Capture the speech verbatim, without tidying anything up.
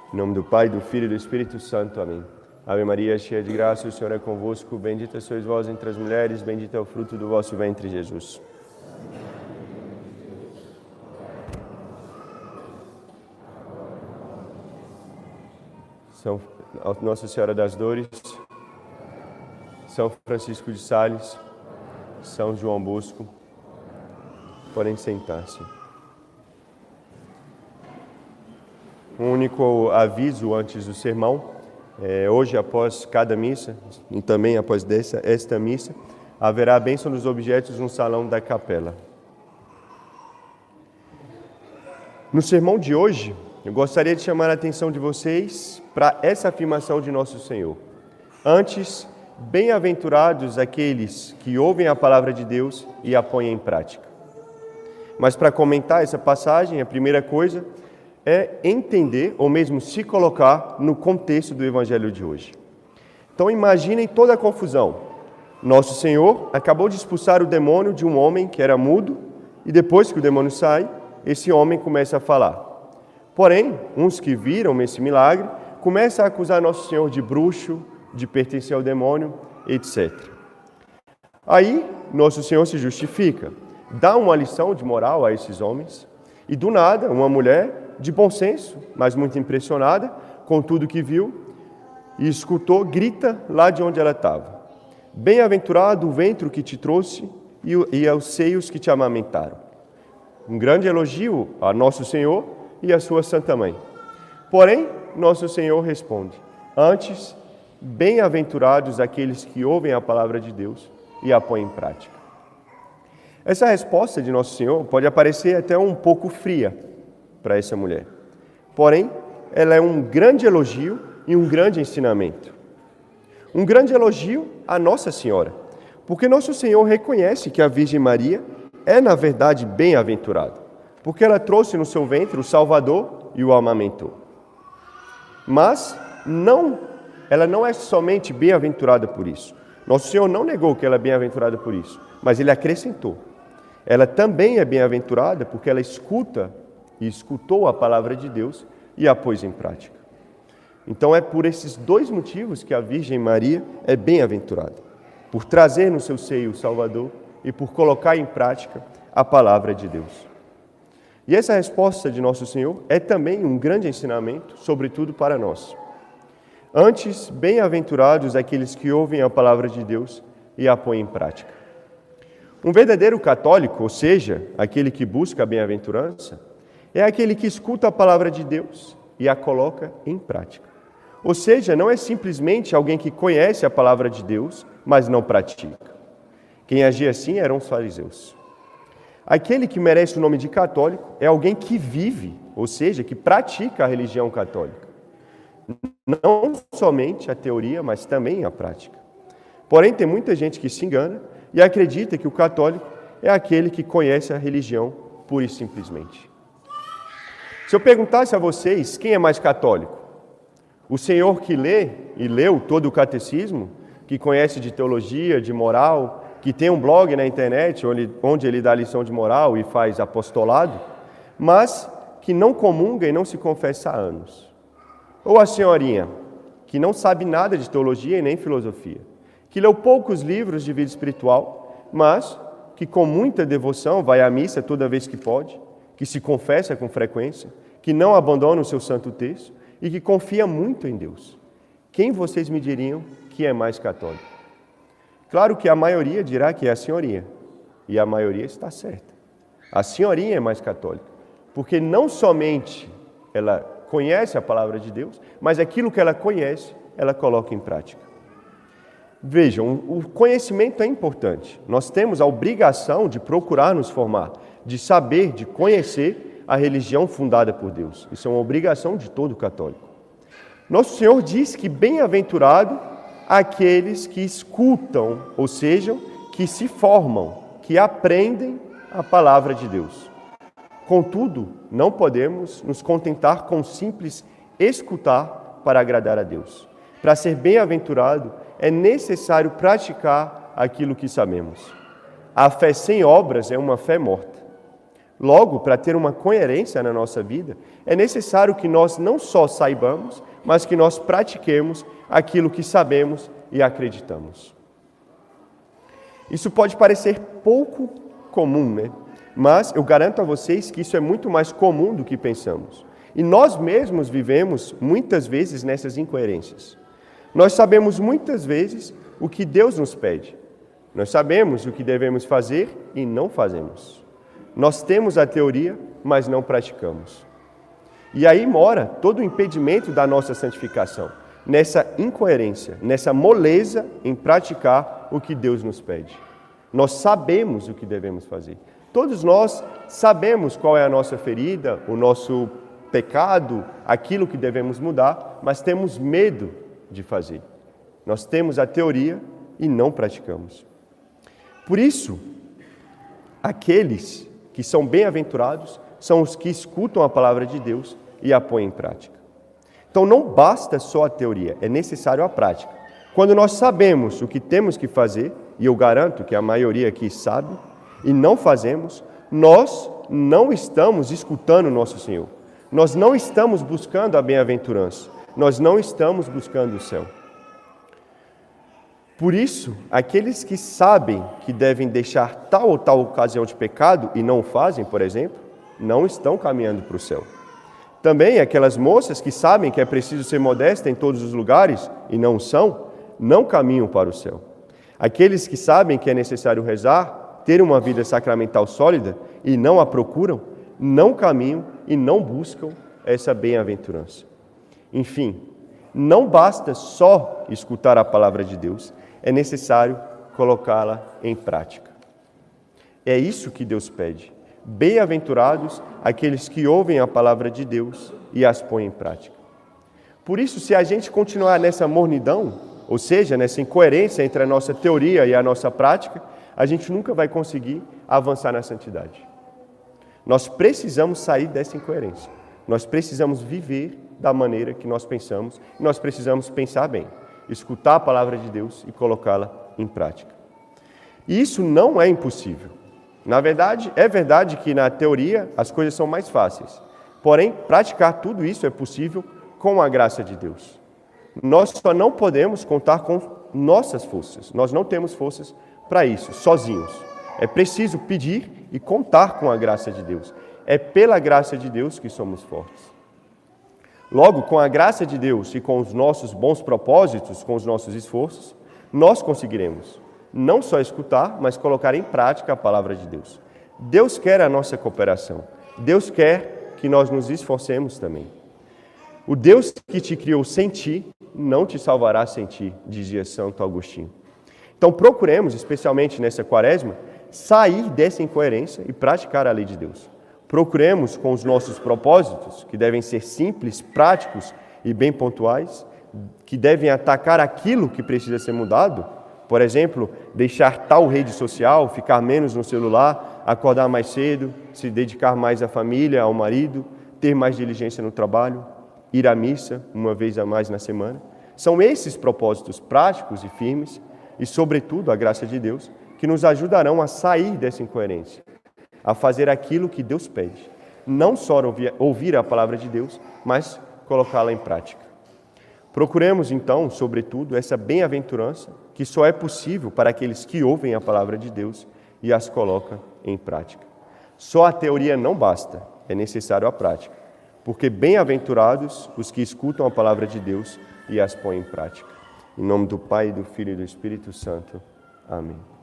Em nome do Pai, do Filho e do Espírito Santo. Amém. Ave Maria, cheia de graça, o Senhor é convosco. Bendita sois vós entre as mulheres, bendito é o fruto do vosso ventre, Jesus. São Nossa Senhora das Dores, São Francisco de Sales, São João Bosco, podem sentar-se. Um único aviso antes do sermão. É, hoje, após cada missa, e também após dessa, esta missa, haverá a bênção dos objetos no salão da capela. No sermão de hoje, eu gostaria de chamar a atenção de vocês para essa afirmação de Nosso Senhor. Antes, bem-aventurados aqueles que ouvem a palavra de Deus e a põem em prática. Mas para comentar essa passagem, a primeira coisa é entender, ou mesmo se colocar no contexto do Evangelho de hoje. Então imaginem toda a confusão. Nosso Senhor acabou de expulsar o demônio de um homem que era mudo, e depois que o demônio sai, esse homem começa a falar. Porém, uns que viram esse milagre, começam a acusar Nosso Senhor de bruxo, de pertencer ao demônio, etcétera. Aí, Nosso Senhor se justifica, dá uma lição de moral a esses homens, e do nada, uma mulher de bom senso, mas muito impressionada com tudo que viu e escutou, grita lá de onde ela estava: bem-aventurado o ventre que te trouxe e aos seios que te amamentaram. Um grande elogio a Nosso Senhor e a sua Santa Mãe. Porém, Nosso Senhor responde: antes, bem-aventurados aqueles que ouvem a palavra de Deus e a põem em prática. Essa resposta de Nosso Senhor pode parecer até um pouco fria para essa mulher. Porém, ela é um grande elogio e um grande ensinamento. Um grande elogio a Nossa Senhora, porque Nosso Senhor reconhece que a Virgem Maria é, na verdade, bem-aventurada, porque ela trouxe no seu ventre o Salvador e o amamentou. Mas não, ela não é somente bem-aventurada por isso. Nosso Senhor não negou que ela é bem-aventurada por isso, mas Ele acrescentou. Ela também é bem-aventurada porque ela escuta e escutou a palavra de Deus e a pôs em prática. Então é por esses dois motivos que a Virgem Maria é bem-aventurada, por trazer no seu seio o Salvador e por colocar em prática a palavra de Deus. E essa resposta de Nosso Senhor é também um grande ensinamento, sobretudo para nós. Antes, bem-aventurados aqueles que ouvem a palavra de Deus e a põem em prática. Um verdadeiro católico, ou seja, aquele que busca a bem-aventurança, é aquele que escuta a palavra de Deus e a coloca em prática. Ou seja, não é simplesmente alguém que conhece a palavra de Deus, mas não pratica. Quem agia assim eram os fariseus. Aquele que merece o nome de católico é alguém que vive, ou seja, que pratica a religião católica. Não somente a teoria, mas também a prática. Porém, tem muita gente que se engana e acredita que o católico é aquele que conhece a religião pura e simplesmente. Se eu perguntasse a vocês quem é mais católico, o senhor que lê e leu todo o catecismo, que conhece de teologia, de moral, que tem um blog na internet onde, onde ele dá lição de moral e faz apostolado, mas que não comunga e não se confessa há anos. Ou a senhorinha, que não sabe nada de teologia e nem filosofia, que leu poucos livros de vida espiritual, mas que com muita devoção vai à missa toda vez que pode, que se confessa com frequência, que não abandona o seu santo texto e que confia muito em Deus. Quem vocês me diriam que é mais católico? Claro que a maioria dirá que é a senhorinha, e a maioria está certa. A senhorinha é mais católica, porque não somente ela conhece a palavra de Deus, mas aquilo que ela conhece, ela coloca em prática. Vejam, o conhecimento é importante. Nós temos a obrigação de procurar nos formar, de saber, de conhecer a religião fundada por Deus. Isso é uma obrigação de todo católico. Nosso Senhor diz que bem-aventurado aqueles que escutam, ou seja, que se formam, que aprendem a palavra de Deus. Contudo, não podemos nos contentar com simples escutar para agradar a Deus. Para ser bem-aventurado, é necessário praticar aquilo que sabemos. A fé sem obras é uma fé morta. Logo, para ter uma coerência na nossa vida, é necessário que nós não só saibamos, mas que nós pratiquemos aquilo que sabemos e acreditamos. Isso pode parecer pouco comum, né? Mas eu garanto a vocês que isso é muito mais comum do que pensamos. E nós mesmos vivemos muitas vezes nessas incoerências. Nós sabemos muitas vezes o que Deus nos pede. Nós sabemos o que devemos fazer e não fazemos. Nós temos a teoria, mas não praticamos. E aí mora todo o impedimento da nossa santificação, nessa incoerência, nessa moleza em praticar o que Deus nos pede. Nós sabemos o que devemos fazer. Todos nós sabemos qual é a nossa ferida, o nosso pecado, aquilo que devemos mudar, mas temos medo de fazer. Nós temos a teoria e não praticamos. Por isso, aqueles que são bem-aventurados são os que escutam a palavra de Deus e a põem em prática. Então não basta só a teoria, é necessário a prática. Quando nós sabemos o que temos que fazer, e eu garanto que a maioria aqui sabe, e não fazemos, nós não estamos escutando o nosso Senhor. Nós não estamos buscando a bem-aventurança. Nós não estamos buscando o céu. Por isso, aqueles que sabem que devem deixar tal ou tal ocasião de pecado e não o fazem, por exemplo, não estão caminhando para o céu. Também aquelas moças que sabem que é preciso ser modesta em todos os lugares e não são, não caminham para o céu. Aqueles que sabem que é necessário rezar, ter uma vida sacramental sólida e não a procuram, não caminham e não buscam essa bem-aventurança. Enfim, não basta só escutar a palavra de Deus, é necessário colocá-la em prática. É isso que Deus pede. Bem-aventurados aqueles que ouvem a palavra de Deus e as põem em prática. Por isso, se a gente continuar nessa mornidão, ou seja, nessa incoerência entre a nossa teoria e a nossa prática, a gente nunca vai conseguir avançar na santidade. Nós precisamos sair dessa incoerência. Nós precisamos viver da maneira que nós pensamos, e nós precisamos pensar bem, escutar a palavra de Deus e colocá-la em prática. E isso não é impossível. Na verdade, é verdade que na teoria as coisas são mais fáceis. Porém, praticar tudo isso é possível com a graça de Deus. Nós só não podemos contar com nossas forças. Nós não temos forças para isso, sozinhos. É preciso pedir e contar com a graça de Deus. É pela graça de Deus que somos fortes. Logo, com a graça de Deus e com os nossos bons propósitos, com os nossos esforços, nós conseguiremos não só escutar, mas colocar em prática a palavra de Deus. Deus quer a nossa cooperação. Deus quer que nós nos esforcemos também. O Deus que te criou sem ti, não te salvará sem ti, dizia Santo Agostinho. Então procuremos, especialmente nessa quaresma, sair dessa incoerência e praticar a lei de Deus. Procuremos com os nossos propósitos, que devem ser simples, práticos e bem pontuais, que devem atacar aquilo que precisa ser mudado. Por exemplo, deixar tal rede social, ficar menos no celular, acordar mais cedo, se dedicar mais à família, ao marido, ter mais diligência no trabalho, ir à missa uma vez a mais na semana. São esses propósitos práticos e firmes e, sobretudo, a graça de Deus, que nos ajudarão a sair dessa incoerência, a fazer aquilo que Deus pede. Não só ouvir, ouvir a palavra de Deus, mas colocá-la em prática. Procuremos, então, sobretudo, essa bem-aventurança que só é possível para aqueles que ouvem a palavra de Deus e as colocam em prática. Só a teoria não basta, é necessário a prática, porque bem-aventurados os que escutam a palavra de Deus e as põem em prática. Em nome do Pai, do Filho e do Espírito Santo. Amém.